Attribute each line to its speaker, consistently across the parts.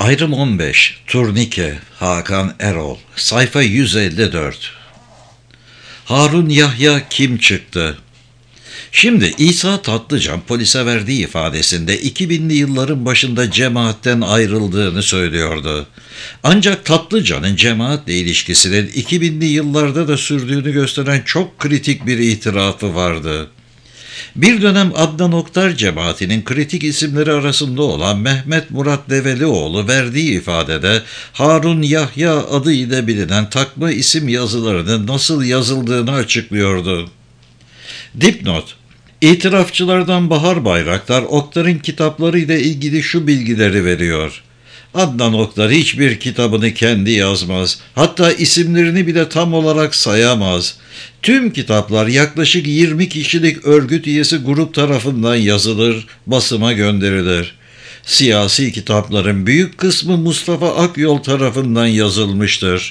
Speaker 1: Ayrım 15, Turnike, Hakan Erol, sayfa 154. Harun Yahya kim çıktı? Şimdi İsa Tatlıcan polise verdiği ifadesinde 2000'li yılların başında cemaatten ayrıldığını söylüyordu. Ancak Tatlıcan'ın cemaatle ilişkisinin 2000'li yıllarda da sürdüğünü gösteren çok kritik bir itirafı vardı. Bir dönem Adnan Oktar cemaatinin kritik isimleri arasında olan Mehmet Murat Develioğlu verdiği ifadede Harun Yahya adıyla bilinen takma isim yazılarının nasıl yazıldığını açıklıyordu. Dipnot: İtirafçılardan Bahar Bayraktar, Oktar'ın kitaplarıyla ilgili şu bilgileri veriyor. Adnan Oktar hiçbir kitabını kendi yazmaz, hatta isimlerini bile tam olarak sayamaz. Tüm kitaplar yaklaşık 20 kişilik örgüt üyesi grup tarafından yazılır, basıma gönderilir. Siyasi kitapların büyük kısmı Mustafa Akyol tarafından yazılmıştır.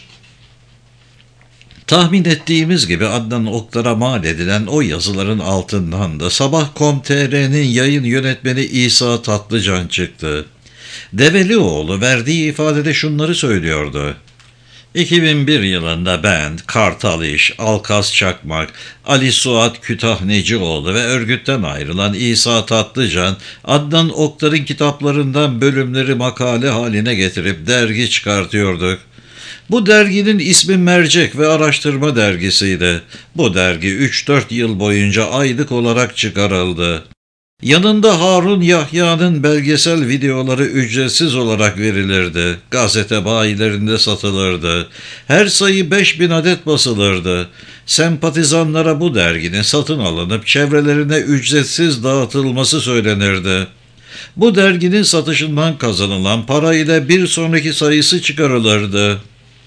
Speaker 1: Tahmin ettiğimiz gibi Adnan Oktar'a mal edilen o yazıların altından da Sabah.com.tr'nin yayın yönetmeni İsa Tatlıcan çıktı. Develioğlu verdiği ifadede şunları söylüyordu. 2001 yılında ben, Kartal İş, Alkaz Çakmak, Ali Suat Kütahnecioğlu ve örgütten ayrılan İsa Tatlıcan, Adnan Oktar'ın kitaplarından bölümleri makale haline getirip dergi çıkartıyorduk. Bu derginin ismi Mercek ve Araştırma Dergisi'ydi. Bu dergi 3-4 yıl boyunca aylık olarak çıkarıldı. Yanında Harun Yahya'nın belgesel videoları ücretsiz olarak verilirdi. Gazete bayilerinde satılırdı. Her sayı 5000 adet basılırdı. Sempatizanlara bu derginin satın alınıp çevrelerine ücretsiz dağıtılması söylenirdi. Bu derginin satışından kazanılan para ile bir sonraki sayısı çıkarılırdı.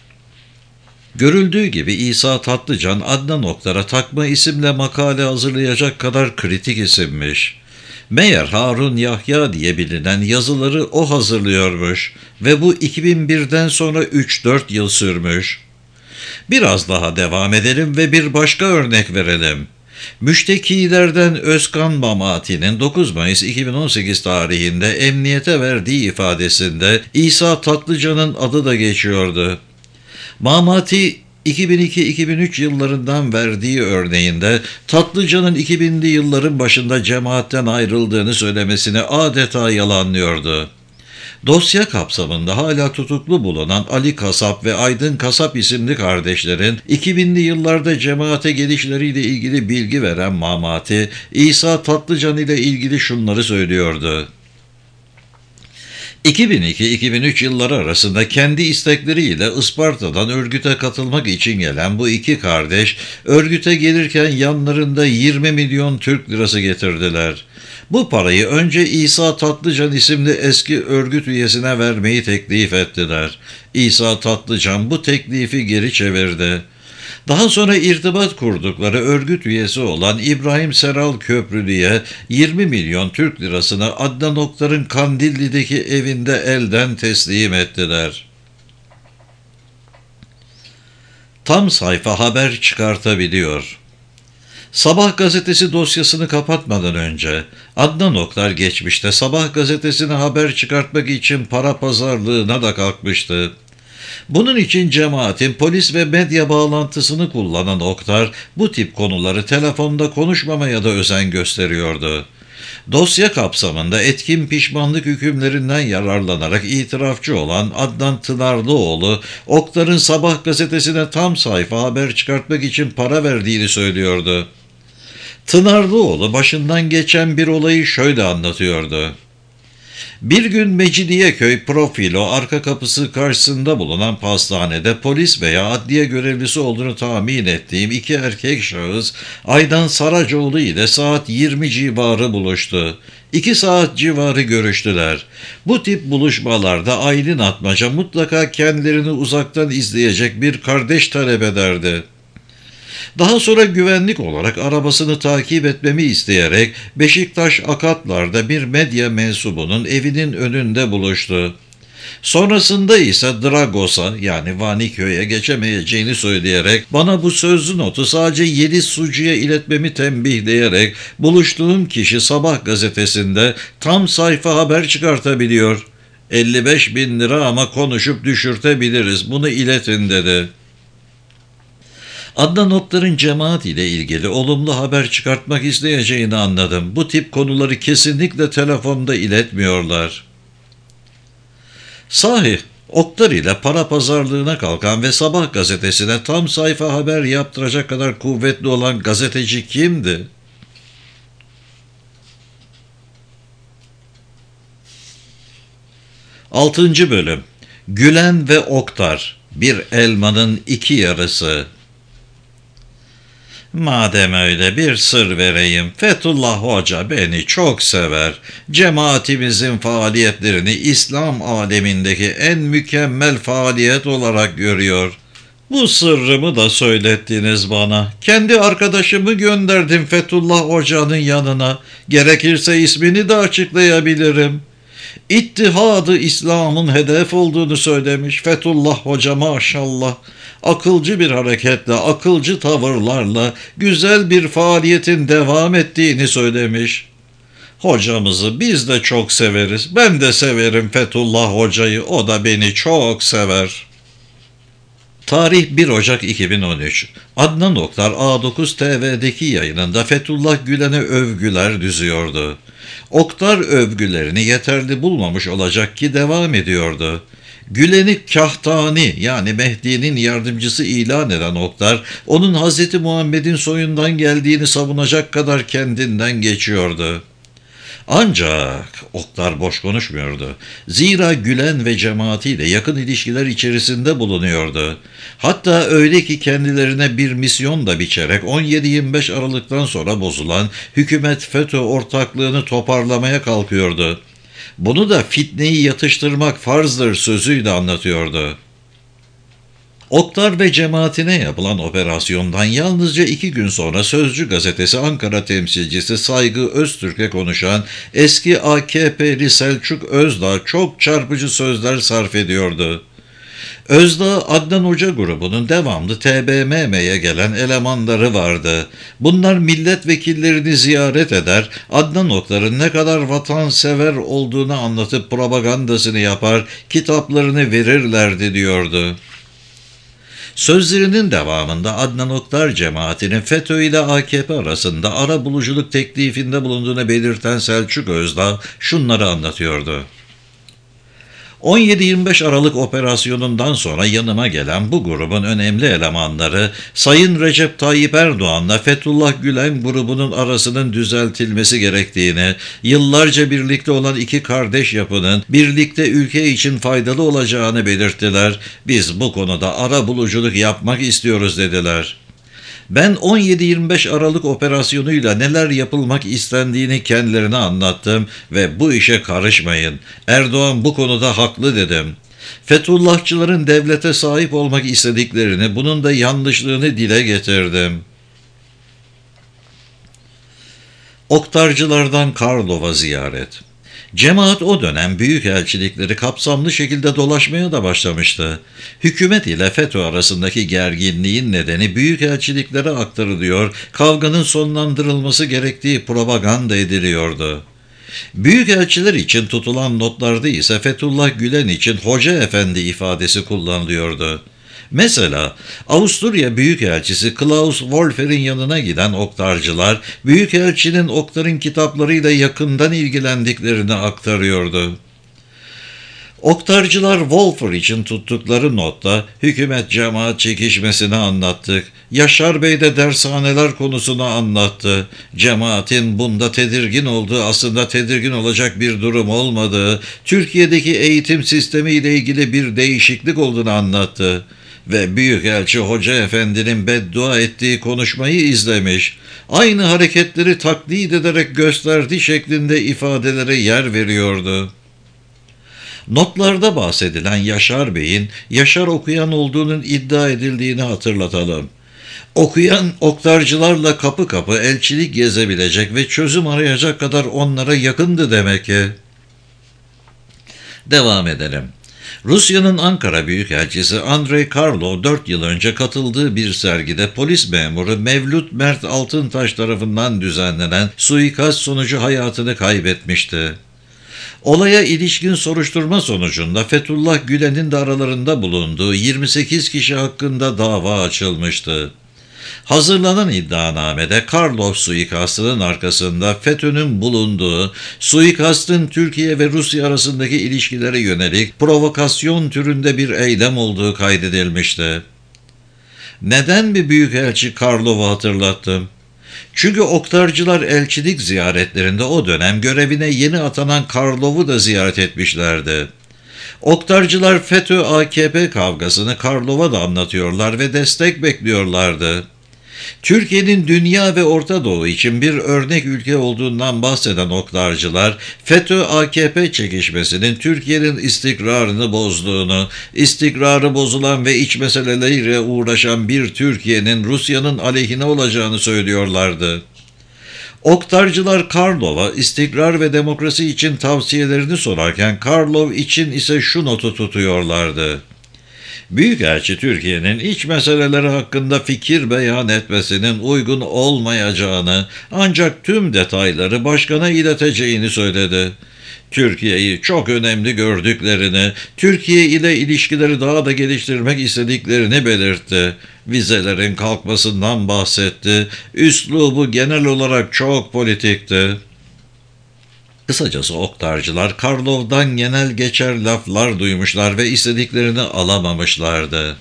Speaker 1: Görüldüğü gibi İsa Tatlıcan, Adnan Oktar'a takma isimle makale hazırlayacak kadar kritik isimmiş. Meğer Harun Yahya diye bilinen yazıları o hazırlıyormuş ve bu 2001'den sonra 3-4 yıl sürmüş. Biraz daha devam edelim ve bir başka örnek verelim. Müştekilerden Özkan Mamati'nin 9 Mayıs 2018 tarihinde emniyete verdiği ifadesinde İsa Tatlıcan'ın adı da geçiyordu. Mamati 2002-2003 yıllarından verdiği örneğinde Tatlıcan'ın 2000'li yılların başında cemaatten ayrıldığını söylemesini adeta yalanlıyordu. Dosya kapsamında hala tutuklu bulunan Ali Kasap ve Aydın Kasap isimli kardeşlerin 2000'li yıllarda cemaate gelişleriyle ilgili bilgi veren Mamati, İsa Tatlıcan ile ilgili şunları söylüyordu. 2002-2003 yılları arasında kendi istekleriyle Isparta'dan örgüte katılmak için gelen bu iki kardeş, örgüte gelirken yanlarında 20 milyon Türk lirası getirdiler. Bu parayı önce İsa Tatlıcan isimli eski örgüt üyesine vermeyi teklif ettiler. İsa Tatlıcan bu teklifi geri çevirdi. Daha sonra irtibat kurdukları örgüt üyesi olan İbrahim Seral Köprülü'ye 20 milyon Türk lirasını Adnan Oktar'ın Kandilli'deki evinde elden teslim ettiler. Tam sayfa haber çıkartabiliyor. Sabah gazetesi dosyasını kapatmadan önce Adnan Oktar geçmişte Sabah gazetesine haber çıkartmak için para pazarlığına da kalkmıştı. Bunun için cemaatin polis ve medya bağlantısını kullanan Oktar, bu tip konuları telefonda konuşmamaya da özen gösteriyordu. Dosya kapsamında etkin pişmanlık hükümlerinden yararlanarak itirafçı olan Adnan Tınarlıoğlu, Oktar'ın Sabah gazetesine tam sayfa haber çıkartmak için para verdiğini söylüyordu. Tınarlıoğlu başından geçen bir olayı şöyle anlatıyordu. Bir gün Mecidiyeköy Profilo arka kapısı karşısında bulunan pastanede polis veya adliye görevlisi olduğunu tahmin ettiğim iki erkek şahıs Aydan Saracoğlu ile saat 20 civarı buluştu. 2 saat civarı görüştüler. Bu tip buluşmalarda Aylin Atmaca mutlaka kendilerini uzaktan izleyecek bir kardeş talep ederdi. Daha sonra güvenlik olarak arabasını takip etmemi isteyerek Beşiktaş Akatlar'da bir medya mensubunun evinin önünde buluştu. Sonrasında ise Dragos'a yani Vaniköy'e geçemeyeceğini söyleyerek bana bu sözlü notu sadece Yeliz Sucu'ya iletmemi tembihleyerek buluştuğum kişi Sabah gazetesinde tam sayfa haber çıkartabiliyor 55 bin lira ama konuşup düşürtebiliriz. Bunu iletin dedi. Adnan Oktar'ın cemaat ile ilgili olumlu haber çıkartmak isteyeceğini anladım. Bu tip konuları kesinlikle telefonda iletmiyorlar. Sahi, Oktar ile para pazarlığına kalkan ve Sabah gazetesine tam sayfa haber yaptıracak kadar kuvvetli olan gazeteci kimdi? 6. Bölüm. Gülen ve Oktar. Bir elmanın iki yarısı. Madem öyle bir sır vereyim, Fethullah Hoca beni çok sever. Cemaatimizin faaliyetlerini İslam alemindeki en mükemmel faaliyet olarak görüyor. Bu sırrımı da söylettiniz bana. Kendi arkadaşımı gönderdim Fethullah Hoca'nın yanına. Gerekirse ismini de açıklayabilirim. İttihad-ı İslam'ın hedef olduğunu söylemiş Fethullah Hoca maşallah. Akılcı bir hareketle, akılcı tavırlarla güzel bir faaliyetin devam ettiğini söylemiş. Hocamızı biz de çok severiz. Ben de severim Fethullah Hoca'yı, o da beni çok sever. Tarih 1 Ocak 2013. Adnan Oktar A9 TV'deki yayınında Fethullah Gülen'e övgüler düzüyordu. Oktar övgülerini yeterli bulmamış olacak ki devam ediyordu. Gülen'i Kahtani yani Mehdi'nin yardımcısı ilan eden Oktar, onun Hz. Muhammed'in soyundan geldiğini savunacak kadar kendinden geçiyordu. Ancak Oktar boş konuşmuyordu. Zira Gülen ve cemaatiyle yakın ilişkiler içerisinde bulunuyordu. Hatta öyle ki kendilerine bir misyon da biçerek 17-25 Aralık'tan sonra bozulan hükümet FETÖ ortaklığını toparlamaya kalkıyordu. Bunu da fitneyi yatıştırmak farzdır sözüyle anlatıyordu. Oktar ve cemaatine yapılan operasyondan yalnızca 2 gün sonra Sözcü gazetesi Ankara temsilcisi Saygı Öztürk'e konuşan eski AKP'li Selçuk Özdağ çok çarpıcı sözler sarf ediyordu. Özdağ, Adnan Hoca grubunun devamlı TBMM'ye gelen elemanları vardı. Bunlar milletvekillerini ziyaret eder, Adnan Oktar'ın ne kadar vatansever olduğunu anlatıp propagandasını yapar, kitaplarını verirlerdi diyordu. Sözlerinin devamında Adnan Oktar cemaatinin FETÖ ile AKP arasında arabuluculuk teklifinde bulunduğunu belirten Selçuk Özdağ şunları anlatıyordu. 17-25 Aralık operasyonundan sonra yanıma gelen bu grubun önemli elemanları Sayın Recep Tayyip Erdoğan'la Fethullah Gülen grubunun arasının düzeltilmesi gerektiğini, yıllarca birlikte olan iki kardeş yapının birlikte ülke için faydalı olacağını belirttiler. Biz bu konuda arabuluculuk yapmak istiyoruz dediler. Ben 17-25 Aralık operasyonuyla neler yapılmak istendiğini kendilerine anlattım ve bu işe karışmayın. Erdoğan bu konuda haklı dedim. Fethullahçıların devlete sahip olmak istediklerini, bunun da yanlışlığını dile getirdim. Oktarcılardan Karlova ziyaret. Cemaat o dönem büyükelçilikleri kapsamlı şekilde dolaşmaya da başlamıştı. Hükümet ile FETÖ arasındaki gerginliğin nedeni büyükelçiliklere aktarılıyor, kavganın sonlandırılması gerektiği propaganda ediliyordu. Büyükelçiler için tutulan notlarda ise Fethullah Gülen için Hoca Efendi ifadesi kullanılıyordu. Mesela Avusturya Büyükelçisi Klaus Wolfer'in yanına giden Oktarcılar, Büyükelçinin Oktar'ın kitaplarıyla yakından ilgilendiklerini aktarıyordu. Oktarcılar Wolfer için tuttukları notta hükümet cemaat çekişmesini anlattık. Yaşar Bey de dershaneler konusunu anlattı. Cemaatin bunda tedirgin olduğu, aslında tedirgin olacak bir durum olmadığı, Türkiye'deki eğitim sistemi ile ilgili bir değişiklik olduğunu anlattı. Ve Büyükelçi Hoca Efendi'nin beddua ettiği konuşmayı izlemiş, aynı hareketleri taklit ederek gösterdiği şeklinde ifadelere yer veriyordu. Notlarda bahsedilen Yaşar Bey'in Yaşar Okuyan olduğunun iddia edildiğini hatırlatalım. Okuyan, oktarcılarla kapı kapı elçilik gezebilecek ve çözüm arayacak kadar onlara yakındı demek ki. Devam edelim. Rusya'nın Ankara Büyükelçisi Andrei Karlov 4 yıl önce katıldığı bir sergide polis memuru Mevlüt Mert Altıntaş tarafından düzenlenen suikast sonucu hayatını kaybetmişti. Olaya ilişkin soruşturma sonucunda Fethullah Gülen'in de aralarında bulunduğu 28 kişi hakkında dava açılmıştı. Hazırlanan iddianamede Karlov suikastının arkasında FETÖ'nün bulunduğu, suikastın Türkiye ve Rusya arasındaki ilişkilere yönelik provokasyon türünde bir eylem olduğu kaydedilmişti. Neden bir büyükelçi Karlov'u hatırlattım? Çünkü Oktarcılar elçilik ziyaretlerinde o dönem görevine yeni atanan Karlov'u da ziyaret etmişlerdi. Oktarcılar FETÖ-AKP kavgasını Karlov'a da anlatıyorlar ve destek bekliyorlardı. Türkiye'nin dünya ve Orta Doğu için bir örnek ülke olduğundan bahseden Oktarcılar, FETÖ-AKP çekişmesinin Türkiye'nin istikrarını bozduğunu, istikrarı bozulan ve iç meseleleriyle uğraşan bir Türkiye'nin Rusya'nın aleyhine olacağını söylüyorlardı. Oktarcılar Karlov'a istikrar ve demokrasi için tavsiyelerini sorarken Karlov için ise şu notu tutuyorlardı. Büyükelçi Türkiye'nin iç meseleleri hakkında fikir beyan etmesinin uygun olmayacağını ancak tüm detayları başkana ileteceğini söyledi. Türkiye'yi çok önemli gördüklerini, Türkiye ile ilişkileri daha da geliştirmek istediklerini belirtti. Vizelerin kalkmasından bahsetti. Üslubu genel olarak çok politikti. Kısacası Oktarcılar Karlov'dan genel geçer laflar duymuşlar ve istediklerini alamamışlardı.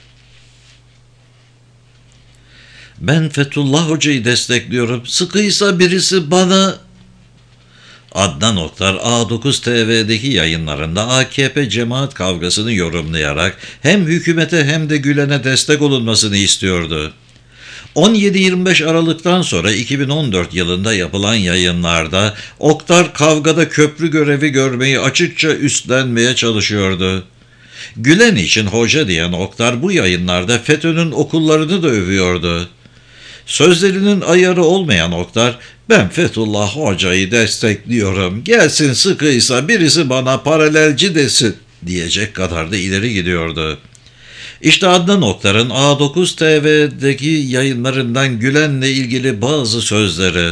Speaker 1: Ben Fethullah Hoca'yı destekliyorum. Sıkıysa birisi bana... Adnan Oktar A9 TV'deki yayınlarında AKP cemaat kavgasını yorumlayarak hem hükümete hem de Gülen'e destek olunmasını istiyordu. 17-25 Aralık'tan sonra 2014 yılında yapılan yayınlarda Oktar kavgada köprü görevi görmeyi açıkça üstlenmeye çalışıyordu. Gülen için hoca diyen Oktar bu yayınlarda FETÖ'nün okullarını da övüyordu. Sözlerinin ayarı olmayan Oktar, ben Fethullah Hoca'yı destekliyorum, gelsin sıkıysa birisi bana paralelci desin diyecek kadar da ileri gidiyordu. İşte Adnan Oktar'ın A9 TV'deki yayınlarından Gülen'le ilgili bazı sözleri.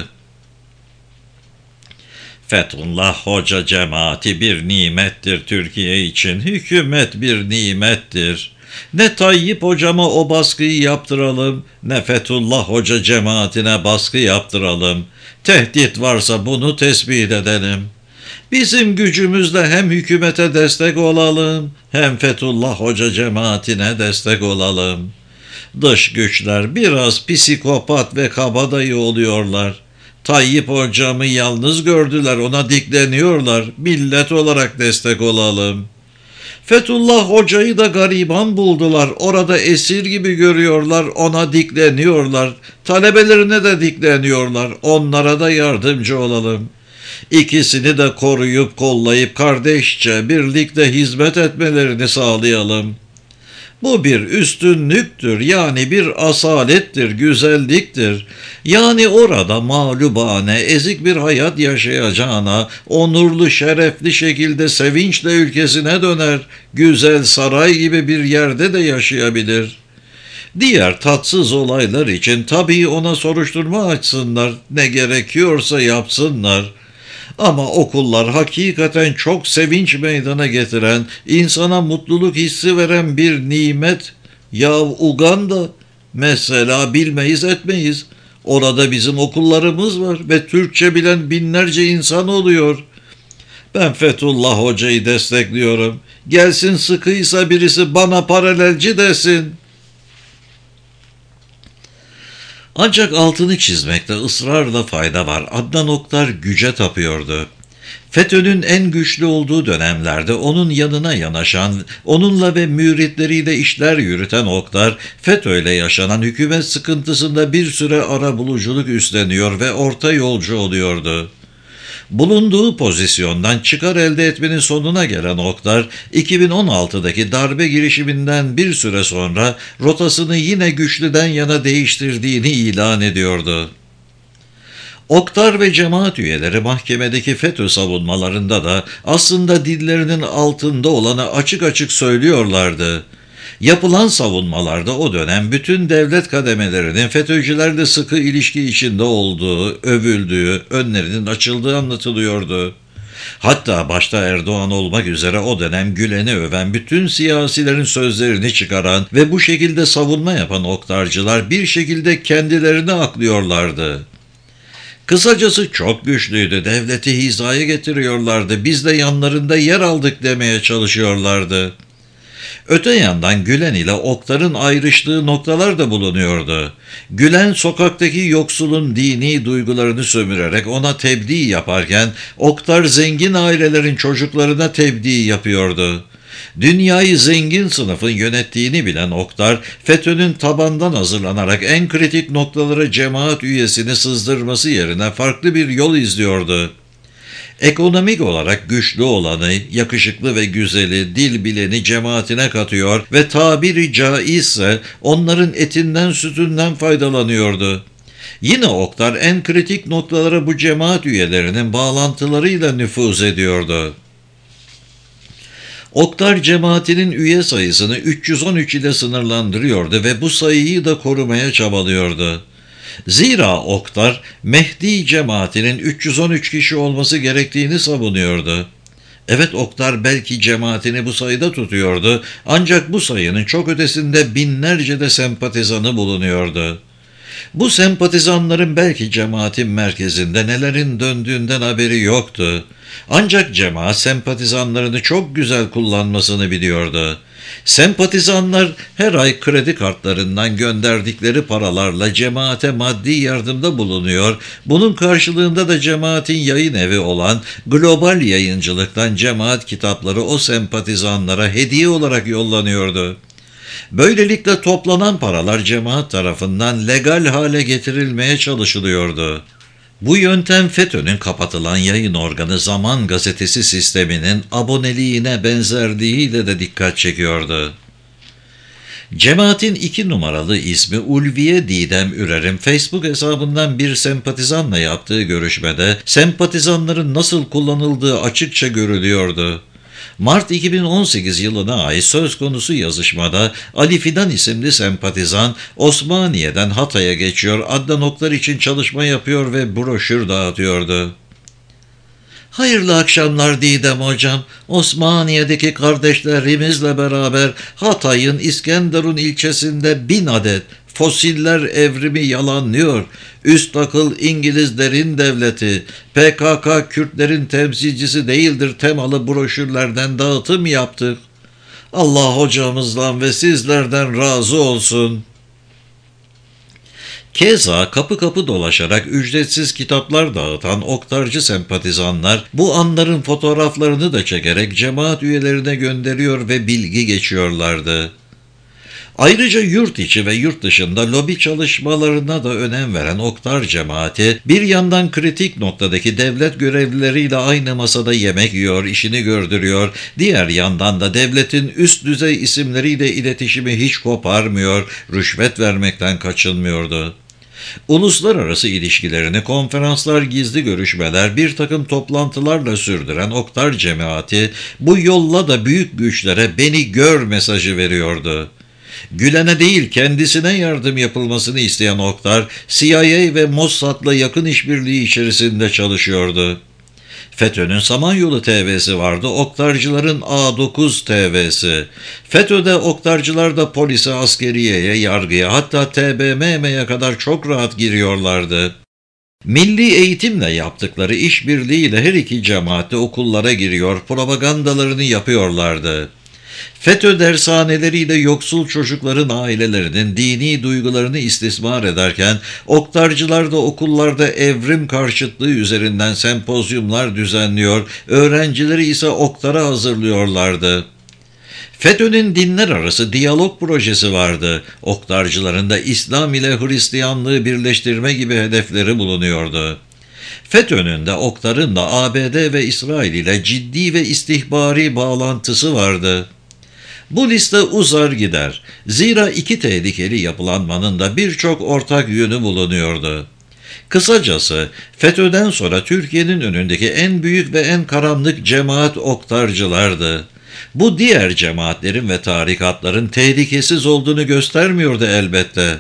Speaker 1: Fethullah Hoca cemaati bir nimettir Türkiye için, hükümet bir nimettir. Ne Tayyip hocama o baskıyı yaptıralım, ne Fethullah Hoca cemaatine baskı yaptıralım. Tehdit varsa bunu tespit edelim. Bizim gücümüzle hem hükümete destek olalım, hem Fethullah Hoca cemaatine destek olalım. Dış güçler biraz psikopat ve kabadayı oluyorlar. Tayyip hocamı yalnız gördüler, ona dikleniyorlar. Millet olarak destek olalım. Fethullah Hoca'yı da gariban buldular. Orada esir gibi görüyorlar, ona dikleniyorlar. Talebelerine de dikleniyorlar. Onlara da yardımcı olalım. İkisini de koruyup kollayıp kardeşçe birlikte hizmet etmelerini sağlayalım. Bu bir üstünlüktür, yani bir asalettir, güzelliktir. Yani orada mağlubane, ezik bir hayat yaşayacağına, onurlu, şerefli şekilde sevinçle ülkesine döner, güzel saray gibi bir yerde de yaşayabilir. Diğer tatsız olaylar için tabii ona soruşturma açsınlar, ne gerekiyorsa yapsınlar. Ama okullar hakikaten çok sevinç meydana getiren, insana mutluluk hissi veren bir nimet. Ya Uganda mesela bilmeyiz etmeyiz. Orada bizim okullarımız var ve Türkçe bilen binlerce insan oluyor. Ben Fethullah Hoca'yı destekliyorum. Gelsin sıkıysa birisi bana paralelci desin. Ancak altını çizmekte ısrarla fayda var. Adnan Oktar güce tapıyordu. FETÖ'nün en güçlü olduğu dönemlerde onun yanına yanaşan, onunla ve müritleriyle işler yürüten Oktar, FETÖ'yle yaşanan hükümet sıkıntısında bir süre arabuluculuk üstleniyor ve orta yolcu oluyordu. Bulunduğu pozisyondan çıkar elde etmenin sonuna gelen Oktar, 2016'daki darbe girişiminden bir süre sonra rotasını yine güçlüden yana değiştirdiğini ilan ediyordu. Oktar ve cemaat üyeleri mahkemedeki FETÖ savunmalarında da aslında dillerinin altında olanı açık açık söylüyorlardı. Yapılan savunmalarda o dönem bütün devlet kademelerinin FETÖ'cülerle sıkı ilişki içinde olduğu, övüldüğü, önlerinin açıldığı anlatılıyordu. Hatta başta Erdoğan olmak üzere o dönem Gülen'i öven bütün siyasilerin sözlerini çıkaran ve bu şekilde savunma yapan oktarcılar bir şekilde kendilerini aklıyorlardı. Kısacası çok güçlüydü, devleti hizaya getiriyorlardı, biz de yanlarında yer aldık demeye çalışıyorlardı. Öte yandan Gülen ile Oktar'ın ayrıştığı noktalar da bulunuyordu. Gülen sokaktaki yoksulun dini duygularını sömürerek ona tebliğ yaparken Oktar zengin ailelerin çocuklarına tebliğ yapıyordu. Dünyayı zengin sınıfın yönettiğini bilen Oktar, FETÖ'nün tabandan hazırlanarak en kritik noktalara cemaat üyesini sızdırması yerine farklı bir yol izliyordu. Ekonomik olarak güçlü olanı, yakışıklı ve güzeli, dil bileni cemaatine katıyor ve tabiri caizse onların etinden sütünden faydalanıyordu. Yine Oktar en kritik noktalara bu cemaat üyelerinin bağlantılarıyla nüfuz ediyordu. Oktar cemaatinin üye sayısını 313 ile sınırlandırıyordu ve bu sayıyı da korumaya çabalıyordu. Zira Oktar, Mehdi cemaatinin 313 kişi olması gerektiğini savunuyordu. Evet, Oktar belki cemaatini bu sayıda tutuyordu, ancak bu sayının çok ötesinde binlerce de sempatizanı bulunuyordu. Bu sempatizanların belki cemaatin merkezinde nelerin döndüğünden haberi yoktu. Ancak cemaat sempatizanlarını çok güzel kullanmasını biliyordu. Sempatizanlar her ay kredi kartlarından gönderdikleri paralarla cemaate maddi yardımda bulunuyor. Bunun karşılığında da cemaatin yayın evi olan Global Yayıncılık'tan cemaat kitapları o sempatizanlara hediye olarak yollanıyordu. Böylelikle toplanan paralar cemaat tarafından legal hale getirilmeye çalışılıyordu. Bu yöntem FETÖ'nün kapatılan yayın organı Zaman Gazetesi sisteminin aboneliğine benzerliğiyle de dikkat çekiyordu. Cemaatin 2 numaralı ismi Ulviye Didem Ürer'in Facebook hesabından bir sempatizanla yaptığı görüşmede sempatizanların nasıl kullanıldığı açıkça görülüyordu. Mart 2018 yılına ait söz konusu yazışmada Ali Fidan isimli sempatizan Osmaniye'den Hatay'a geçiyor, Adnan Oktar için çalışma yapıyor ve broşür dağıtıyordu. Hayırlı akşamlar Didem hocam. Osmaniye'deki kardeşlerimizle beraber Hatay'ın İskenderun ilçesinde 1000 adet fosiller evrimi yalanlıyor. Üst akıl İngilizlerin devleti, PKK Kürtlerin temsilcisi değildir temalı broşürlerden dağıtım yaptık. Allah hocamızdan ve sizlerden razı olsun. Keza kapı kapı dolaşarak ücretsiz kitaplar dağıtan oktarcı sempatizanlar bu anların fotoğraflarını da çekerek cemaat üyelerine gönderiyor ve bilgi geçiyorlardı. Ayrıca yurt içi ve yurt dışında lobi çalışmalarına da önem veren Oktar cemaati, bir yandan kritik noktadaki devlet görevlileriyle aynı masada yemek yiyor, işini gördürüyor, diğer yandan da devletin üst düzey isimleriyle iletişimi hiç koparmıyor, rüşvet vermekten kaçınmıyordu. Uluslararası ilişkilerini konferanslar, gizli görüşmeler, bir takım toplantılarla sürdüren Oktar cemaati, bu yolla da büyük güçlere beni gör mesajı veriyordu. Gülen'e değil kendisine yardım yapılmasını isteyen Oktar, CIA ve Mossad'la yakın işbirliği içerisinde çalışıyordu. FETÖ'nün Samanyolu TV'si vardı, Oktarcıların A9 TV'si. FETÖ'de Oktarcılar da polise, askeriyeye, yargıya, hatta TBMM'ye kadar çok rahat giriyorlardı. Milli eğitimle yaptıkları işbirliğiyle her iki cemaat de okullara giriyor, propagandalarını yapıyorlardı. FETÖ dershaneleriyle yoksul çocukların ailelerinin dini duygularını istismar ederken, oktarcılar da okullarda evrim karşıtlığı üzerinden sempozyumlar düzenliyor, öğrencileri ise oktara hazırlıyorlardı. FETÖ'nün dinler arası diyalog projesi vardı. Oktarcıların da İslam ile Hristiyanlığı birleştirme gibi hedefleri bulunuyordu. FETÖ'nün de Oktar'ın da ABD ve İsrail ile ciddi ve istihbari bağlantısı vardı. Bu liste uzar gider. Zira iki tehlikeli yapılanmanın da birçok ortak yönü bulunuyordu. Kısacası FETÖ'den sonra Türkiye'nin önündeki en büyük ve en karanlık cemaat oktarcılardı. Bu diğer cemaatlerin ve tarikatların tehlikesiz olduğunu göstermiyordu elbette.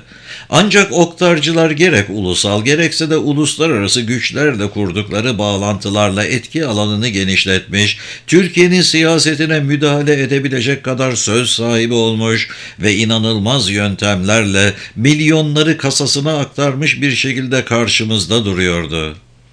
Speaker 1: Ancak Oktarcılar gerek ulusal gerekse de uluslararası güçlerle kurdukları bağlantılarla etki alanını genişletmiş, Türkiye'nin siyasetine müdahale edebilecek kadar söz sahibi olmuş ve inanılmaz yöntemlerle milyonları kasasına aktarmış bir şekilde karşımızda duruyordu.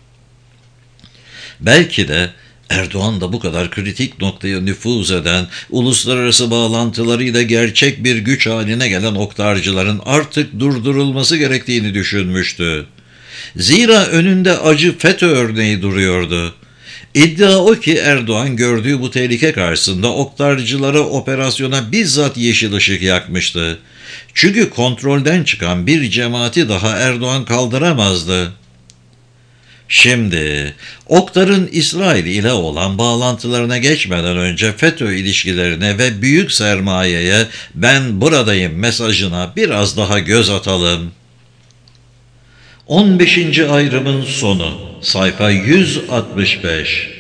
Speaker 1: Belki de Erdoğan da bu kadar kritik noktaya nüfuz eden, uluslararası bağlantılarıyla gerçek bir güç haline gelen Oktarcıların artık durdurulması gerektiğini düşünmüştü. Zira önünde acı FETÖ örneği duruyordu. İddia o ki Erdoğan gördüğü bu tehlike karşısında Oktarcılara operasyona bizzat yeşil ışık yakmıştı. Çünkü kontrolden çıkan bir cemaati daha Erdoğan kaldıramazdı. Şimdi Oktar'ın İsrail ile olan bağlantılarına geçmeden önce FETÖ ilişkilerine ve büyük sermayeye "ben buradayım" mesajına biraz daha göz atalım. 15. ayrımın sonu sayfa 165.